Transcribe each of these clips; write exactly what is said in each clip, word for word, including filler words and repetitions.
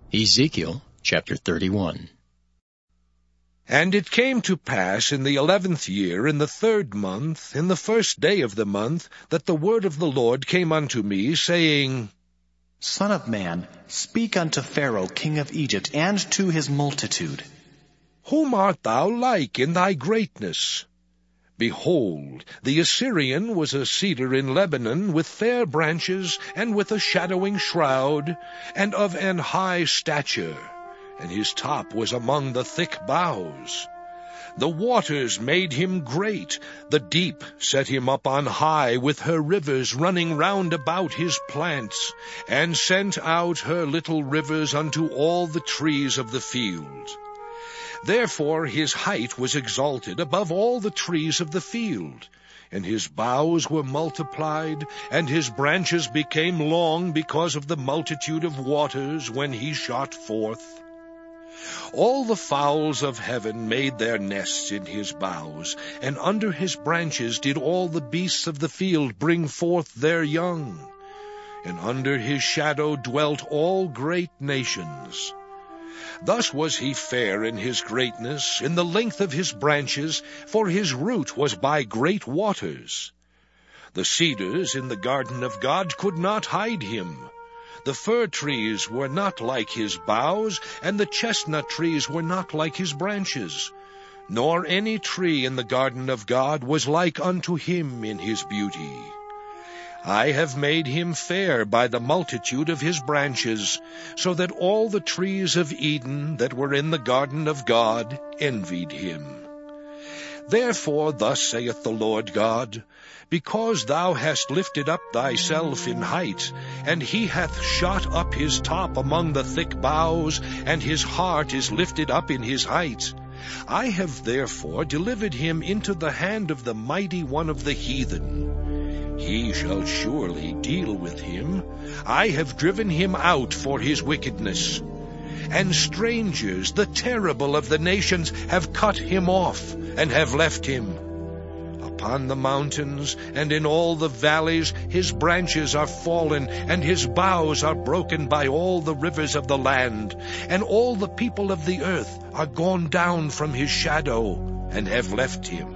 Ezekiel chapter thirty-one. And it came to pass in the eleventh year, in the third month, in the first day of the month, that the word of the Lord came unto me, saying, Son of man, speak unto Pharaoh king of Egypt, and to his multitude. Whom art thou like in thy greatness? Behold, the Assyrian was a cedar in Lebanon, with fair branches, and with a shadowing shroud, and of an high stature, and his top was among the thick boughs. The waters made him great, the deep set him up on high, with her rivers running round about his plants, and sent out her little rivers unto all the trees of the field. Therefore his height was exalted above all the trees of the field, and his boughs were multiplied, and his branches became long because of the multitude of waters when he shot forth. All the fowls of heaven made their nests in his boughs, and under his branches did all the beasts of the field bring forth their young. And under his shadow dwelt all great nations. Thus was he fair in his greatness, in the length of his branches, for his root was by great waters. The cedars in the garden of God could not hide him. The fir trees were not like his boughs, and the chestnut trees were not like his branches. Nor any tree in the garden of God was like unto him in his beauty. I have made him fair by the multitude of his branches, so that all the trees of Eden that were in the garden of God envied him. Therefore thus saith the Lord God, Because thou hast lifted up thyself in height, and he hath shot up his top among the thick boughs, and his heart is lifted up in his height, I have therefore delivered him into the hand of the mighty one of the heathen. He shall surely deal with him. I have driven him out for his wickedness. And strangers, the terrible of the nations, have cut him off, and have left him. Upon the mountains and in all the valleys his branches are fallen, and his boughs are broken by all the rivers of the land, and all the people of the earth are gone down from his shadow, and have left him.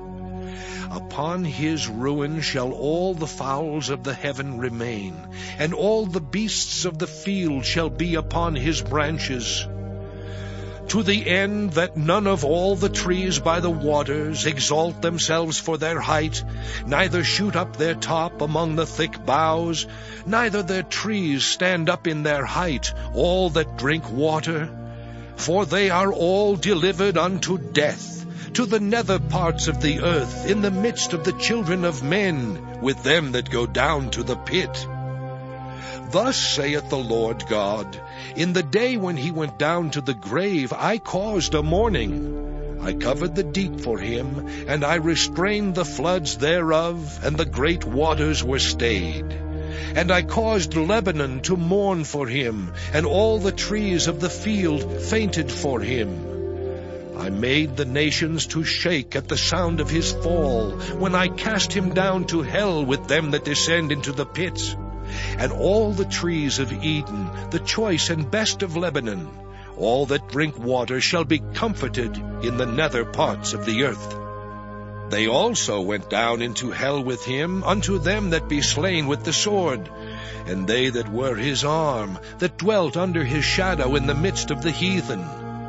Upon his ruin shall all the fowls of the heaven remain, and all the beasts of the field shall be upon his branches, to the end that none of all the trees by the waters exalt themselves for their height, neither shoot up their top among the thick boughs, neither their trees stand up in their height, all that drink water. For they are all delivered unto death, to the nether parts of the earth, in the midst of the children of men, with them that go down to the pit. Thus saith the Lord God, In the day when he went down to the grave, I caused a mourning. I covered the deep for him, and I restrained the floods thereof, and the great waters were stayed. And I caused Lebanon to mourn for him, and all the trees of the field fainted for him. I made the nations to shake at the sound of his fall, when I cast him down to hell with them that descend into the pits. And all the trees of Eden, the choice and best of Lebanon, all that drink water, shall be comforted in the nether parts of the earth. They also went down into hell with him, unto them that be slain with the sword, and they that were his arm, that dwelt under his shadow in the midst of the heathen.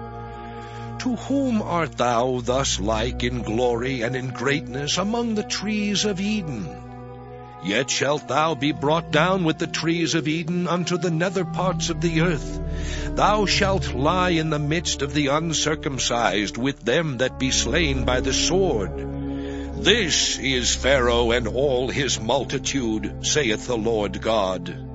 To whom art thou thus like in glory and in greatness among the trees of Eden? Yet shalt thou be brought down with the trees of Eden unto the nether parts of the earth. Thou shalt lie in the midst of the uncircumcised, with them that be slain by the sword. This is Pharaoh and all his multitude, saith the Lord God.